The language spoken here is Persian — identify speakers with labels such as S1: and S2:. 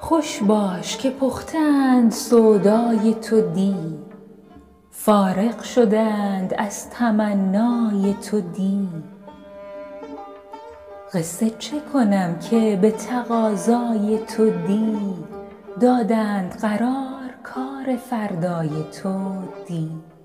S1: خوش باش که پختند سودای تو دی، فارغ شدند از تمنای تو دی. قصه چه کنم که به تقاضای تو دی، دادند قرار کار فردای تو دی.